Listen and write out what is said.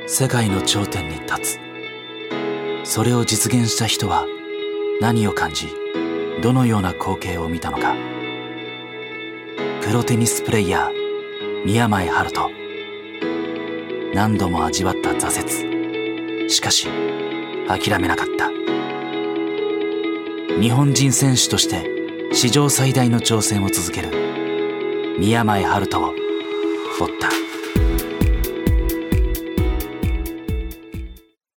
世界の頂点に立つ。それを実現した人は何を感じ、どのような光景を見たのか。プロテニスプレイヤー宮前晴人。何度も味わった挫折。しかし諦めなかった。日本人選手として史上最大の挑戦を続ける宮前晴人を追った。